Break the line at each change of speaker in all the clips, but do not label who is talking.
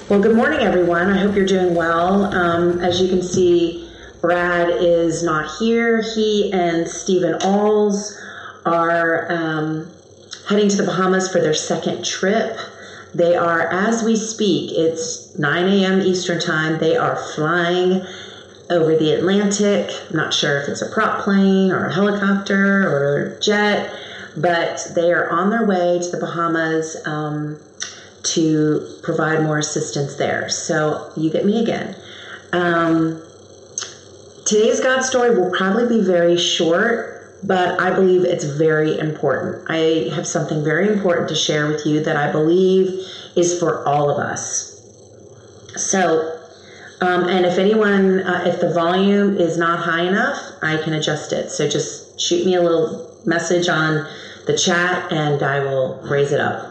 Well, good morning, everyone. I hope you're doing well. As you can see, Brad is not here. He and Stephen Alls are heading to the Bahamas for their second trip. They are, as we speak, it's 9 a.m. Eastern time. They are flying over the Atlantic. I'm not sure if it's a prop plane or a helicopter or a jet, but they are on their way to the Bahamas to provide more assistance there. So you get me again. Today's God story will probably be very short, but I believe it's very important. I have something very important to share with you that I believe is for all of us. So, and if anyone, if the volume is not high enough, I can adjust it. So just shoot me a little message on the chat and I will raise it up.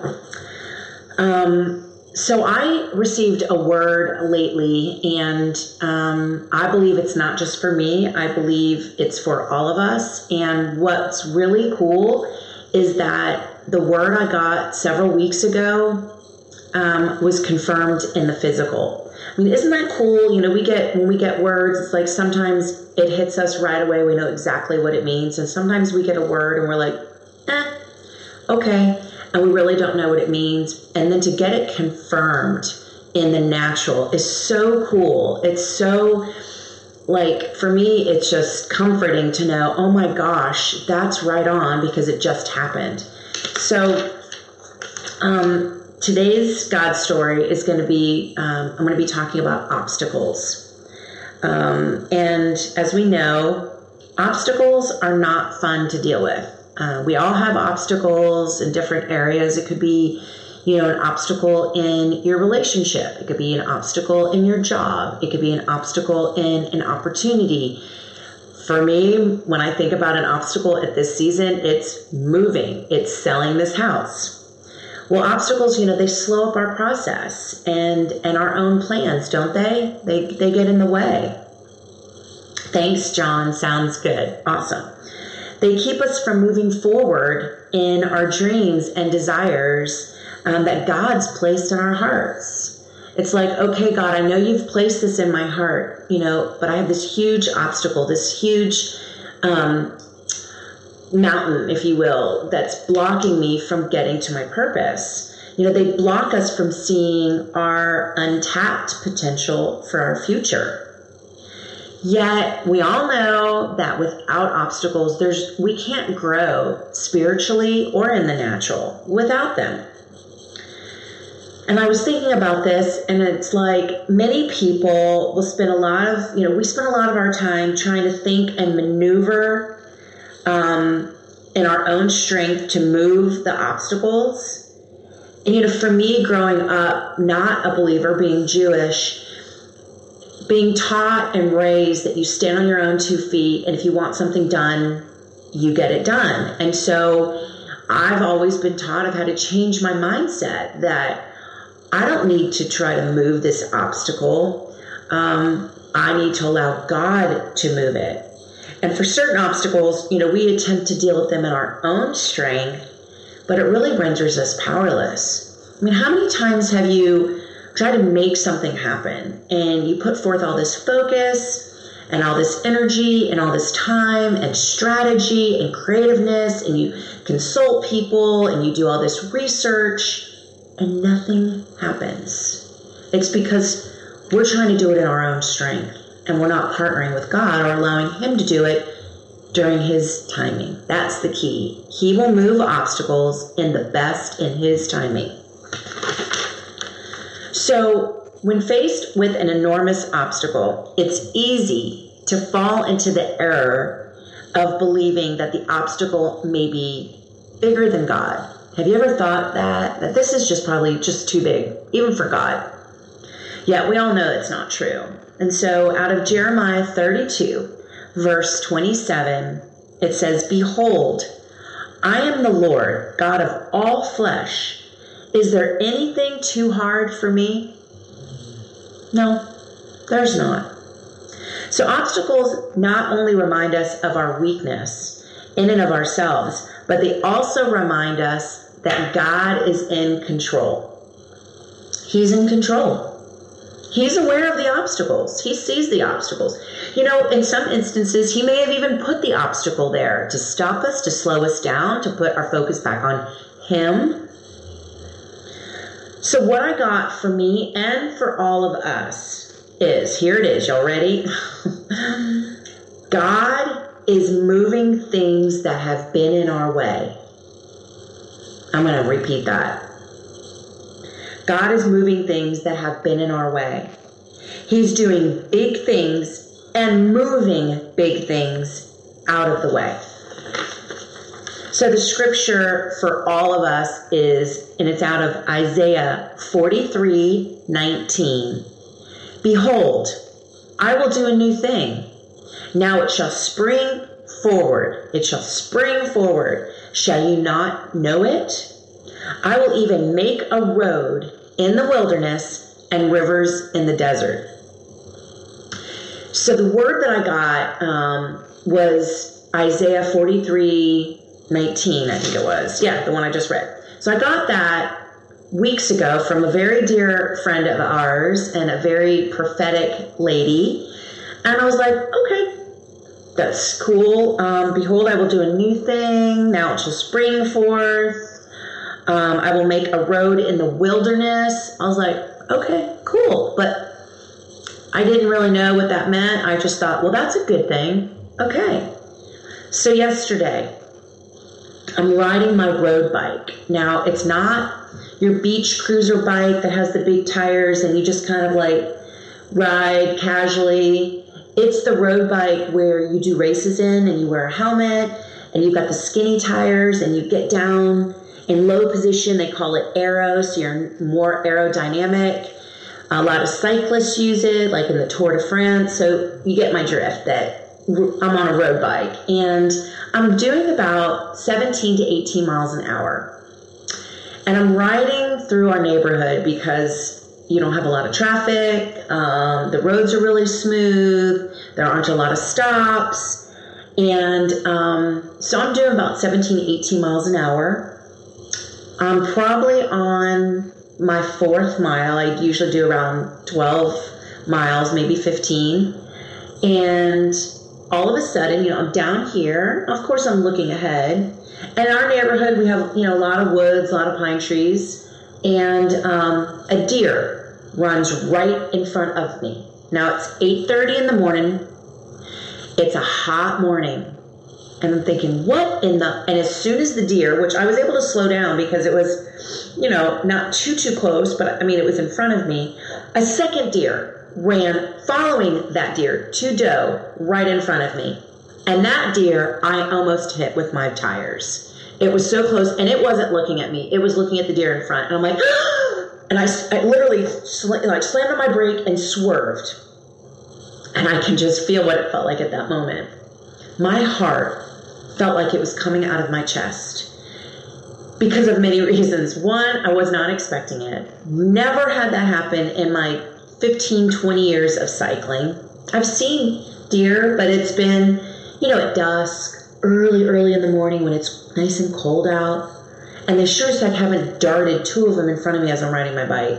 So I received a word lately, and I believe it's not just for me. I believe it's for all of us. And what's really cool is that the word I got several weeks ago was confirmed in the physical. I mean, isn't that cool? You know, when we get words, it's like sometimes it hits us right away. We know exactly what it means. And sometimes we get a word and we're like, okay. And we really don't know what it means. And then to get it confirmed in the natural is so cool. It's so, like, for me, it's just comforting to know, oh my gosh, that's right on, because it just happened. So today's God story is going to be, I'm going to be talking about obstacles. And as we know, obstacles are not fun to deal with. We all have obstacles in different areas. It could be, you know, an obstacle in your relationship. It could be an obstacle in your job. It could be an obstacle in an opportunity. For me, when I think about an obstacle at this season, it's moving. It's selling this house. Well, obstacles, you know, they slow up our process and our own plans, don't they? They get in the way. Thanks, John. Sounds good. Awesome. They keep us from moving forward in our dreams and desires that God's placed in our hearts. It's like, okay, God, I know you've placed this in my heart, you know, but I have this huge obstacle, this huge mountain, if you will, that's blocking me from getting to my purpose. You know, they block us from seeing our untapped potential for our future. Yet we all know that without obstacles, we can't grow spiritually or in the natural without them. And I was thinking about this, and it's like many people will spend a lot of, you know, we spend a lot of our time trying to think and maneuver in our own strength to move the obstacles. And, you know, for me, growing up, not a believer, being Jewish, being taught and raised that you stand on your own 2 feet, and if you want something done, you get it done. And so I've always been taught of how to change my mindset, that I don't need to try to move this obstacle. I need to allow God to move it. And for certain obstacles, you know, we attempt to deal with them in our own strength, but it really renders us powerless. I mean, how many times have you try to make something happen and you put forth all this focus and all this energy and all this time and strategy and creativeness, and you consult people and you do all this research and nothing happens? It's because we're trying to do it in our own strength and we're not partnering with God or allowing him to do it during his timing. That's the key. He will move obstacles in his timing. So when faced with an enormous obstacle, it's easy to fall into the error of believing that the obstacle may be bigger than God. Have you ever thought that this is just probably just too big, even for God? Yet we all know it's not true. And so out of Jeremiah 32, verse 27, it says, "Behold, I am the Lord, God of all flesh. Is there anything too hard for me?" No, there's not. So obstacles not only remind us of our weakness in and of ourselves, but they also remind us that God is in control. He's in control. He's aware of the obstacles. He sees the obstacles. You know, in some instances, he may have even put the obstacle there to stop us, to slow us down, to put our focus back on him. So what I got for me and for all of us is, here it is, y'all ready? God is moving things that have been in our way. I'm going to repeat that. God is moving things that have been in our way. He's doing big things and moving big things out of the way. So the scripture for all of us is, and it's out of Isaiah 43:19. Behold, I will do a new thing. Now it shall spring forward. It shall spring forward. Shall you not know it? I will even make a road in the wilderness and rivers in the desert. So the word that I got was Isaiah 43:19, I think it was. Yeah, the one I just read. So I got that weeks ago from a very dear friend of ours and a very prophetic lady. And I was like, okay, that's cool. Behold, I will do a new thing. Now it shall spring forth. I will make a road in the wilderness. I was like, okay, cool. But I didn't really know what that meant. I just thought, well, that's a good thing. Okay. So yesterday, I'm riding my road bike. Now, it's not your beach cruiser bike that has the big tires and you just kind of like ride casually. It's the road bike where you do races in and you wear a helmet and you've got the skinny tires and you get down in low position. They call it aero, so you're more aerodynamic. A lot of cyclists use it, like in the Tour de France. So you get my drift that I'm on a road bike and I'm doing about 17 to 18 miles an hour. And I'm riding through our neighborhood because you don't have a lot of traffic. The roads are really smooth. There aren't a lot of stops. And so I'm doing about 17 to 18 miles an hour. I'm probably on my 4th mile. I usually do around 12 miles, maybe 15. And all of a sudden, I'm down here. Of course, I'm looking ahead. And in our neighborhood, we have, a lot of woods, a lot of pine trees. And a deer runs right in front of me. Now, it's 8:30 in the morning. It's a hot morning. And I'm thinking, and as soon as the deer, which I was able to slow down because it was, not too close, but it was in front of me, a second deer ran following that deer to doe right in front of me. And that deer, I almost hit with my tires. It was so close, and it wasn't looking at me. It was looking at the deer in front. And I'm like, and I literally slammed on my brake and swerved. And I can just feel what it felt like at that moment. My heart felt like it was coming out of my chest because of many reasons. One, I was not expecting it. Never had that happen in my 15, 20 years of cycling. I've seen deer, but it's been, at dusk, early in the morning when it's nice and cold out. And they sure as heck haven't darted 2 of them in front of me as I'm riding my bike.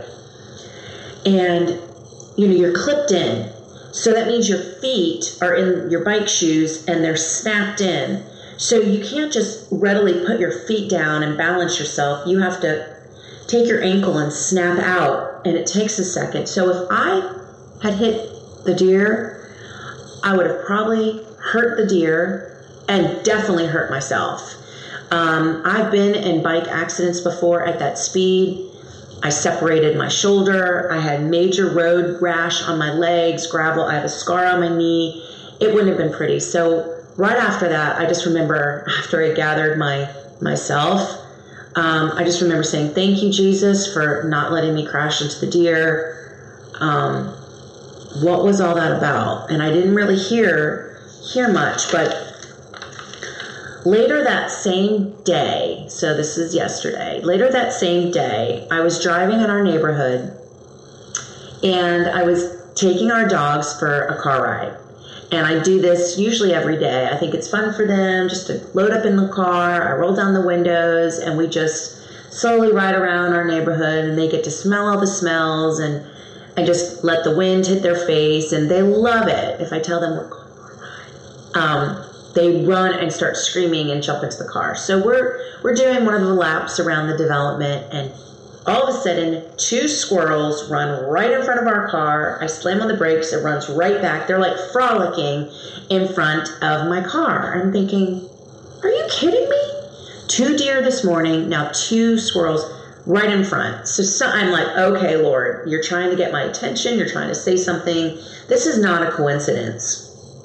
And, you're clipped in. So that means your feet are in your bike shoes and they're snapped in. So you can't just readily put your feet down and balance yourself. You have to take your ankle and snap out, and it takes a second. So if I had hit the deer, I would have probably hurt the deer and definitely hurt myself. I've been in bike accidents before at that speed. I separated my shoulder. I had major road rash on my legs, gravel. I have a scar on my knee. It wouldn't have been pretty. So right after that, I just remember after I gathered myself, I just remember saying, thank you, Jesus, for not letting me crash into the deer. What was all that about? And I didn't really hear much, but later that same day, so this is yesterday, later that same day, I was driving in our neighborhood and I was taking our dogs for a car ride. And I do this usually every day. I think it's fun for them just to load up in the car. I roll down the windows and we just slowly ride around our neighborhood and they get to smell all the smells. And and just let the wind hit their face, and they love it. If I tell them we're going for a ride, they run and start screaming and jump into the car. So we're doing one of the laps around the development, and all of a sudden, 2 squirrels run right in front of our car. I slam on the brakes, it runs right back. They're like frolicking in front of my car. I'm thinking, are you kidding me? 2 deer this morning, now 2 squirrels right in front. So I'm like, okay, Lord, you're trying to get my attention. You're trying to say something. This is not a coincidence.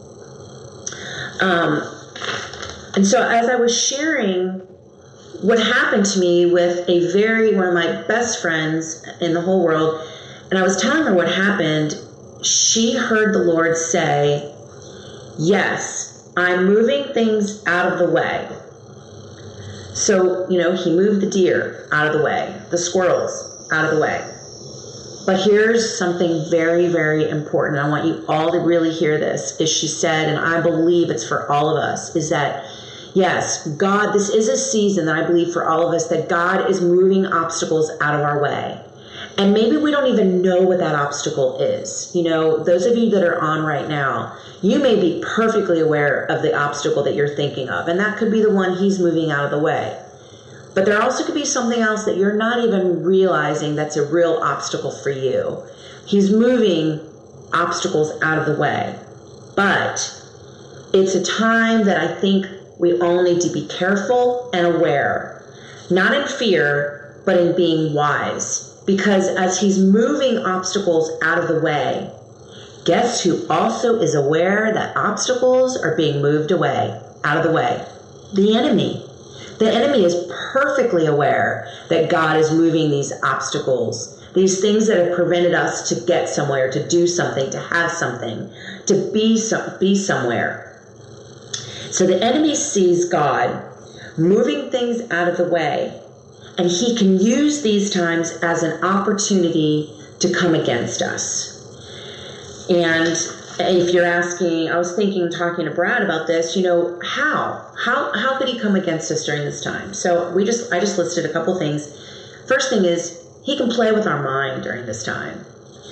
And so as I was sharing what happened to me with one of my best friends in the whole world, and I was telling her what happened, she heard the Lord say, yes, I'm moving things out of the way. So, he moved the deer out of the way, the squirrels out of the way. But here's something very, very important. I want you all to really hear this. Is she said, and I believe it's for all of us, is that, yes, God, this is a season that I believe for all of us that God is moving obstacles out of our way. And maybe we don't even know what that obstacle is. Those of you that are on right now, you may be perfectly aware of the obstacle that you're thinking of. And that could be the one he's moving out of the way. But there also could be something else that you're not even realizing that's a real obstacle for you. He's moving obstacles out of the way. But it's a time that I think we all need to be careful and aware. Not in fear, but in being wise. Because as he's moving obstacles out of the way, guess who also is aware that obstacles are being moved away, out of the way? The enemy. The enemy is perfectly aware that God is moving these obstacles, these things that have prevented us to get somewhere, to do something, to have something, to be somewhere. So the enemy sees God moving things out of the way, and he can use these times as an opportunity to come against us. And if you're asking, I was talking to Brad about this, how could he come against us during this time? So I just listed a couple things. First thing is, he can play with our mind during this time.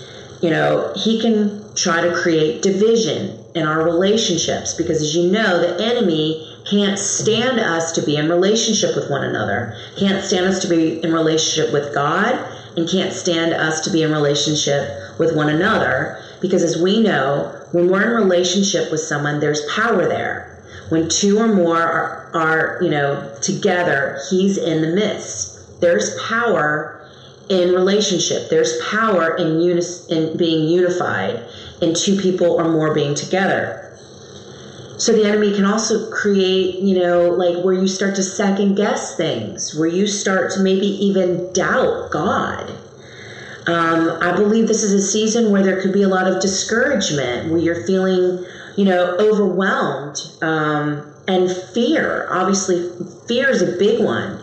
He can try to create division in our relationships, because as you know, the enemy can't stand us to be in relationship with one another, can't stand us to be in relationship with God, and can't stand us to be in relationship with one another, because as we know, when we're in relationship with someone, there's power there. When 2 or more are together, he's in the midst. There's power in relationship. There's power in being unified, in 2 people or more being together. So the enemy can also create, where you start to second guess things, where you start to maybe even doubt God. I believe this is a season where there could be a lot of discouragement, where you're feeling, overwhelmed, and fear. Obviously, fear is a big one.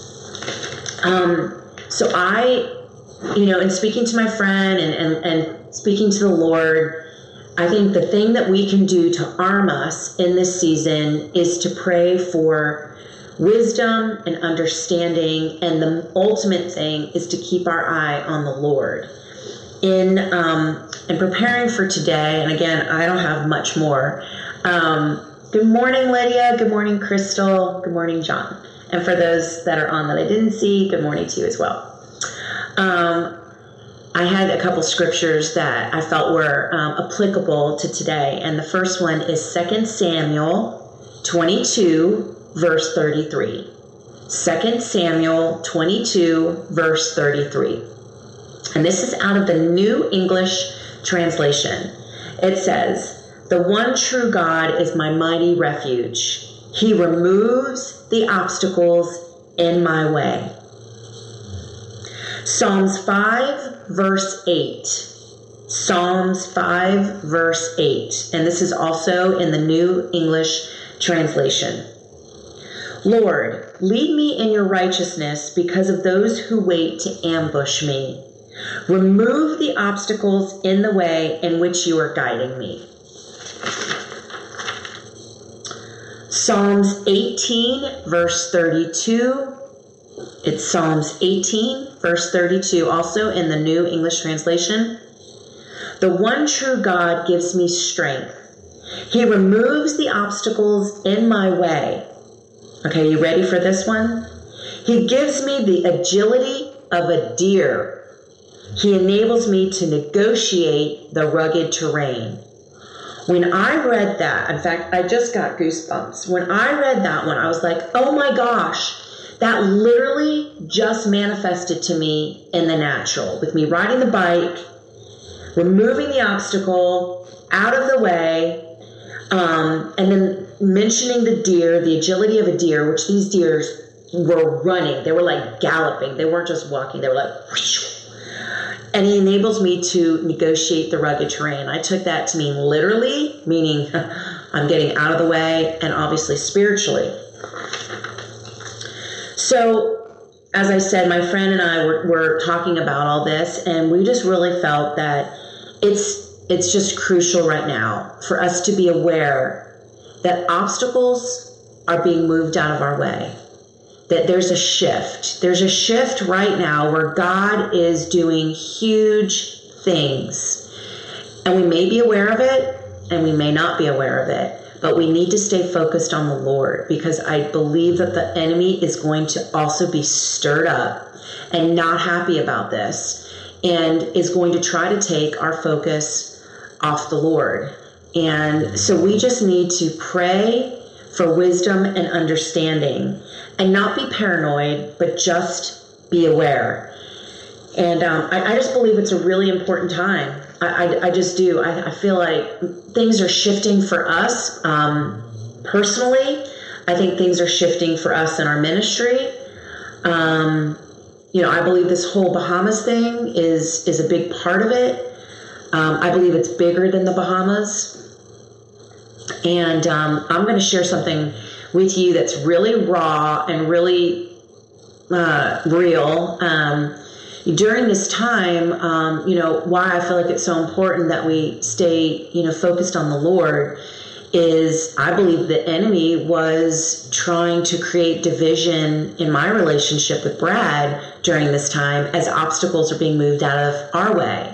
So in speaking to my friend and speaking to the Lord, I think the thing that we can do to arm us in this season is to pray for wisdom and understanding, and the ultimate thing is to keep our eye on the Lord. In preparing for today, and again, I don't have much more. Good morning, Lydia. Good morning, Crystal. Good morning, John. And for those that are on that I didn't see, good morning to you as well. I had a couple scriptures that I felt were applicable to today. And the first one is 2 Samuel 22, verse 33. 2 Samuel 22, verse 33. And this is out of the New English Translation. It says, "The one true God is my mighty refuge. He removes the obstacles in my way." Psalms 5, verse 8. Psalms 5, verse 8. And this is also in the New English Translation. "Lord, lead me in your righteousness because of those who wait to ambush me. Remove the obstacles in the way in which you are guiding me." Psalms 18, verse 32. It's Psalms 18, verse 32, also in the New English Translation. The one true God gives me strength. He removes the obstacles in my way. Okay, you ready for this one? He gives me the agility of a deer. He enables me to negotiate the rugged terrain. When I read that, in fact, I just got goosebumps. When I read that one, I was like, oh my gosh, that literally just manifested to me in the natural. With me riding the bike, removing the obstacle out of the way, and then mentioning the deer, the agility of a deer, which these deers were running. They were like galloping. They weren't just walking. They were like, whoosh. And he enables me to negotiate the rugged terrain. I took that to mean literally, meaning I'm getting out of the way, and obviously spiritually. So, as I said, my friend and I were talking about all this, and we just really felt that it's just crucial right now for us to be aware that obstacles are being moved out of our way. That there's a shift. There's a shift right now where God is doing huge things. And we may be aware of it, and we may not be aware of it. But we need to stay focused on the Lord, because I believe that the enemy is going to also be stirred up and not happy about this, and is going to try to take our focus off the Lord. And so we just need to pray for wisdom and understanding, and not be paranoid, but just be aware. And I just believe it's a really important time. I just do. I feel like things are shifting for us personally. I think things are shifting for us in our ministry. I believe this whole Bahamas thing is a big part of it. I believe it's bigger than the Bahamas. And I'm going to share something with you that's really raw and really real. During this time, why I feel like it's so important that we stay, focused on the Lord is I believe the enemy was trying to create division in my relationship with Brad during this time as obstacles are being moved out of our way.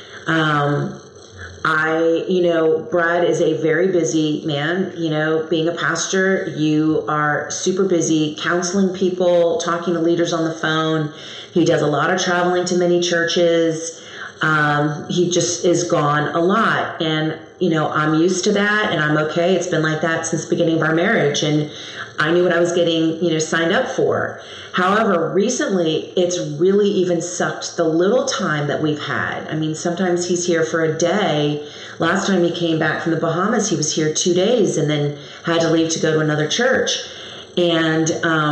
Brad is a very busy man. Being a pastor, you are super busy counseling people, talking to leaders on the phone. He does a lot of traveling to many churches. He just is gone a lot. And, I'm used to that, and I'm okay. It's been like that since the beginning of our marriage. And I knew what I was getting, signed up for. However, recently, it's really even sucked the little time that we've had. I mean, sometimes he's here for a day. Last time he came back from the Bahamas, he was here 2 days and then had to leave to go to another church. And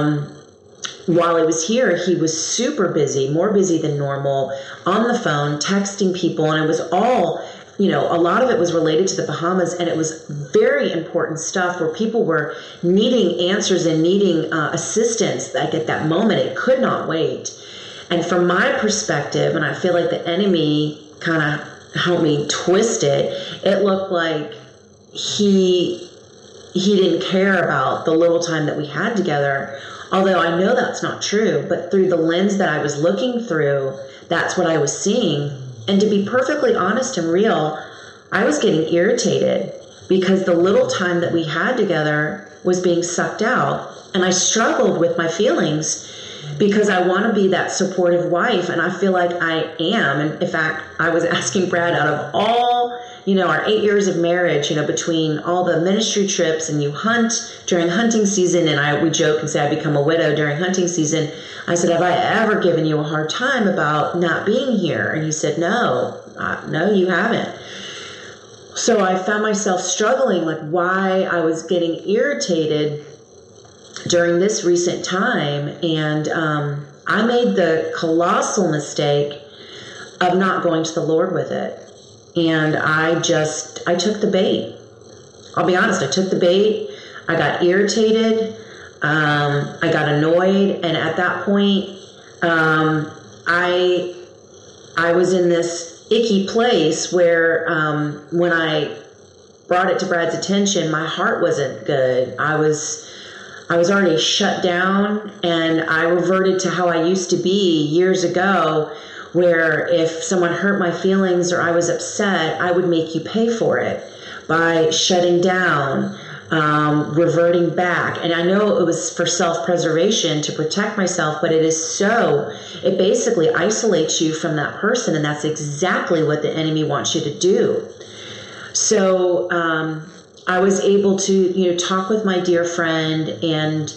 while he was here, he was super busy, more busy than normal, on the phone, texting people. And it was all, a lot of it was related to the Bahamas, and it was very important stuff where people were needing answers and needing assistance. Like at that moment, it could not wait. And from my perspective, and I feel like the enemy kind of helped me twist it, it looked like he didn't care about the little time that we had together. Although I know that's not true, but through the lens that I was looking through, that's what I was seeing. And to be perfectly honest and real, I was getting irritated because the little time that we had together was being sucked out. And I struggled with my feelings because I want to be that supportive wife, and I feel like I am. And in fact, I was asking Brad, out of all, our 8 years of marriage, between all the ministry trips, and you hunt during hunting season, and we joke and say I become a widow during hunting season. I said, have I ever given you a hard time about not being here? And he said, no, you haven't. So I found myself struggling, like why I was getting irritated during this recent time. And I made the colossal mistake of not going to the Lord with it. And I took the bait. I'll be honest, I took the bait. I got irritated. I got annoyed. And at that point, I was in this icky place where when I brought it to Brad's attention, my heart wasn't good. I was already shut down, and I reverted to how I used to be years ago, where if someone hurt my feelings or I was upset, I would make you pay for it by shutting down, reverting back. And I know it was for self-preservation to protect myself, but it basically isolates you from that person. And that's exactly what the enemy wants you to do. So I was able to, talk with my dear friend and,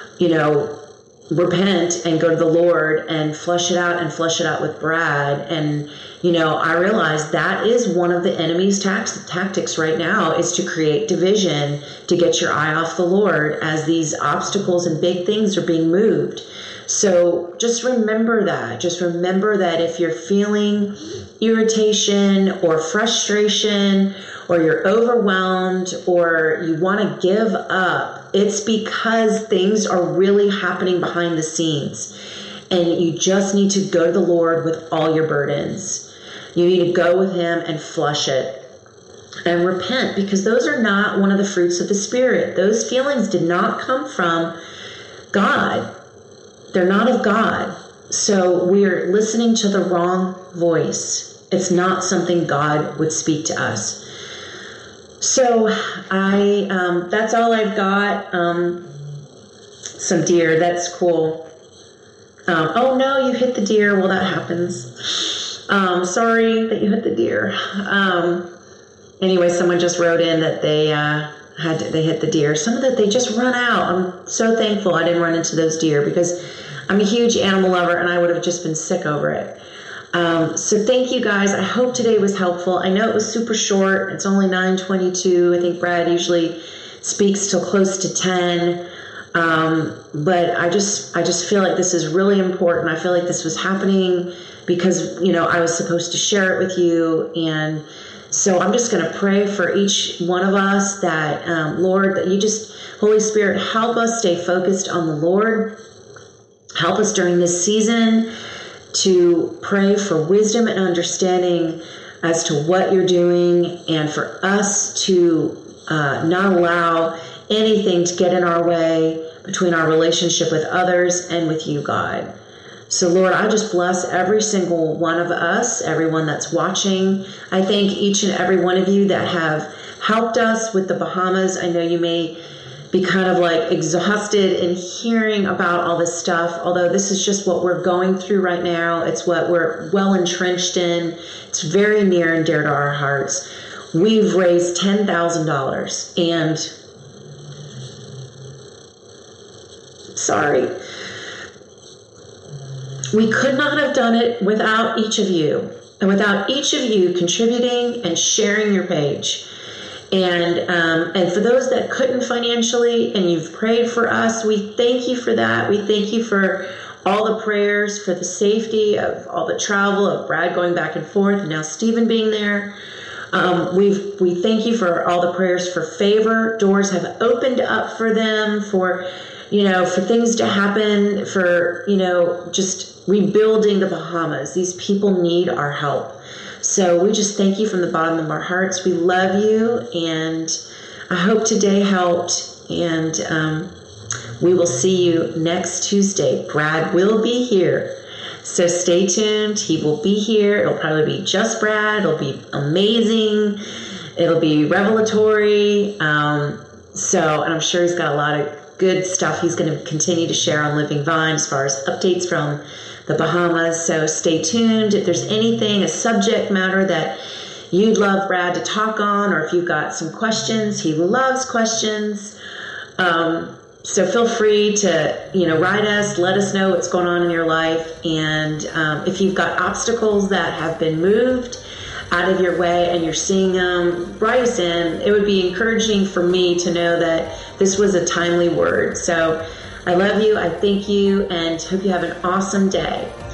repent and go to the Lord and flush it out with Brad. And, I realized that is one of the enemy's tactics right now, is to create division, to get your eye off the Lord as these obstacles and big things are being moved. So just remember that. Just remember that if you're feeling irritation or frustration, or you're overwhelmed, or you want to give up, it's because things are really happening behind the scenes. And you just need to go to the Lord with all your burdens. You need to go with him and flush it. And repent, because those are not one of the fruits of the Spirit. Those feelings did not come from God. They're not of God. So we're listening to the wrong voice. It's not something God would speak to us. So that's all I've got. Some deer, that's cool. Oh no, you hit the deer. Well, that happens. Sorry that you hit the deer. Anyway, someone just wrote in that they hit the deer. Some of that they just run out. I'm so thankful I didn't run into those deer, because I'm a huge animal lover and I would have just been sick over it. So thank you guys. I hope today was helpful. I know it was super short. It's only 9:22. I think Brad usually speaks till close to 10. But I just feel like this is really important. I feel like this was happening because, I was supposed to share it with you. And so I'm just going to pray for each one of us that, Lord, that you just, Holy Spirit, help us stay focused on the Lord. Help us during this season to pray for wisdom and understanding as to what you're doing, and for us to not allow anything to get in our way between our relationship with others and with you, God. So, Lord, I just bless every single one of us, everyone that's watching. I thank each and every one of you that have helped us with the Bahamas. I know you may be kind of like exhausted in hearing about all this stuff, although this is just what we're going through right now. It's what we're well entrenched in. It's very near and dear to our hearts. We've raised $10,000, and sorry, we could not have done it without each of you, and without each of you contributing and sharing your page. And for those that couldn't financially and you've prayed for us, we thank you for that. We thank you for all the prayers, for the safety of all the travel, of Brad going back and forth, and now Stephen being there. We thank you for all the prayers for favor. Doors have opened up for them, for things to happen, for, just rebuilding the Bahamas. These people need our help. So we just thank you from the bottom of our hearts. We love you, and I hope today helped, and we will see you next Tuesday. Brad will be here, so stay tuned. He will be here. It'll probably be just Brad. It'll be amazing. It'll be revelatory. And I'm sure he's got a lot of good stuff he's going to continue to share on Living Vine as far as updates from the Bahamas. So stay tuned. If there's anything, a subject matter that you'd love Brad to talk on, or if you've got some questions, he loves questions. So feel free to, write us, let us know what's going on in your life. And if you've got obstacles that have been moved out of your way and you're seeing them, write us in. It would be encouraging for me to know that this was a timely word. So I love you, I thank you, and hope you have an awesome day.